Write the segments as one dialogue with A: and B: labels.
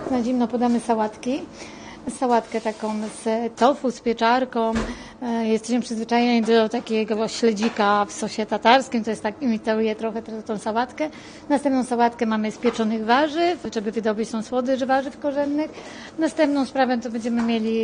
A: tak na zimno podamy sałatki. Sałatkę taką z tofu, z pieczarką. Jesteśmy przyzwyczajeni do takiego śledzika w sosie tatarskim, to jest tak, imituje trochę tą sałatkę. Następną sałatkę mamy z pieczonych warzyw, żeby wydobyć tą słodycz warzyw korzennych. Następną sprawę to będziemy mieli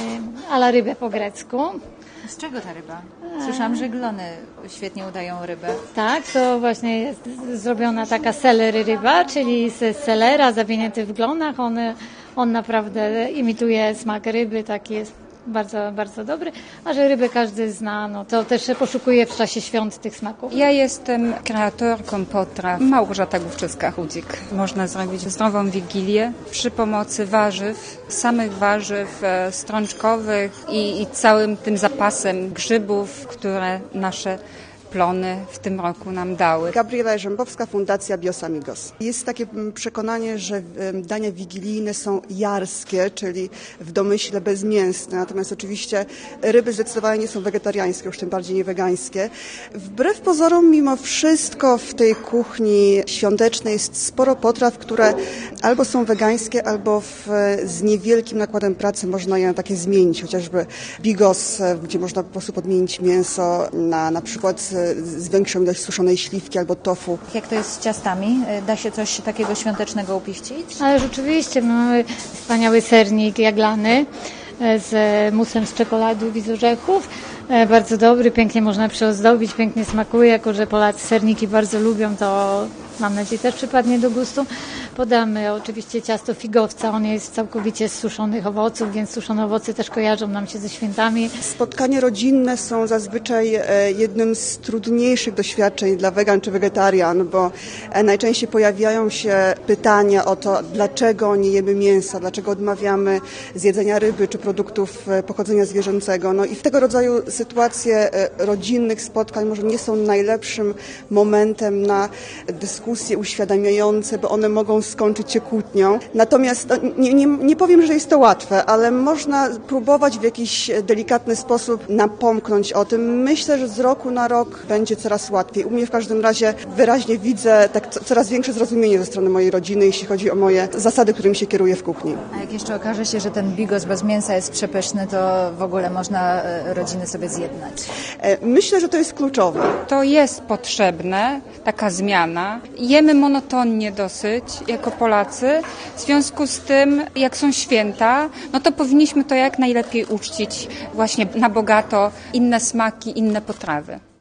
A: a la rybę po grecku.
B: Z czego ta ryba? Słyszałam, że glony świetnie udają rybę.
A: Tak, to właśnie jest zrobiona taka celery ryba, czyli z selera zawinięty w glonach. On naprawdę imituje smak ryby, taki jest bardzo, bardzo dobry. A że rybę każdy zna, no to też poszukuje w czasie świąt tych smaków.
C: Ja jestem kreatorką potraw. Małgorzata Główczycka-Chudzik. Można zrobić zdrową wigilię przy pomocy warzyw, samych warzyw strączkowych i całym tym zapasem grzybów, które nasze plony w tym roku nam dały.
D: Gabriela Jarzębowska, Fundacja Biosamigos. Jest takie przekonanie, że dania wigilijne są jarskie, czyli w domyśle bezmięsne, natomiast oczywiście ryby zdecydowanie nie są wegetariańskie, już tym bardziej nie wegańskie. Wbrew pozorom, mimo wszystko w tej kuchni świątecznej jest sporo potraw, które albo są wegańskie, albo z niewielkim nakładem pracy można je na takie zmienić, chociażby bigos, gdzie można po prostu podmienić mięso na przykład z większą ilość suszonej śliwki albo tofu.
B: Jak to jest z ciastami? Da się coś takiego świątecznego upieścić?
A: Ale rzeczywiście mamy wspaniały sernik jaglany z musem z czekolady i z orzechów. Bardzo dobry, pięknie można przyozdobić, pięknie smakuje. Jako że Polacy serniki bardzo lubią, to mam nadzieję też przypadnie do gustu. Podamy oczywiście ciasto figowca, on jest całkowicie z suszonych owoców, więc suszone owoce też kojarzą nam się ze świętami.
D: Spotkania rodzinne są zazwyczaj jednym z trudniejszych doświadczeń dla wegan czy wegetarian, bo najczęściej pojawiają się pytania o to, dlaczego nie jemy mięsa, dlaczego odmawiamy zjedzenia ryby czy produktów pochodzenia zwierzęcego. No i w tego rodzaju sytuacje rodzinnych spotkań może nie są najlepszym momentem na dyskusje uświadamiające, bo one mogą skończyć się kłótnią. Natomiast nie powiem, że jest to łatwe, ale można próbować w jakiś delikatny sposób napomknąć o tym. Myślę, że z roku na rok będzie coraz łatwiej. U mnie w każdym razie wyraźnie widzę coraz większe zrozumienie ze strony mojej rodziny, jeśli chodzi o moje zasady, którymi się kieruję w kuchni.
B: A jak jeszcze okaże się, że ten bigos bez mięsa jest przepyszny, to w ogóle można rodziny sobie zjednać?
D: Myślę, że to jest kluczowe.
C: To jest potrzebne, taka zmiana. Jemy monotonnie dosyć jako Polacy. W związku z tym, jak są święta, no to powinniśmy to jak najlepiej uczcić właśnie na bogato, inne smaki, inne potrawy.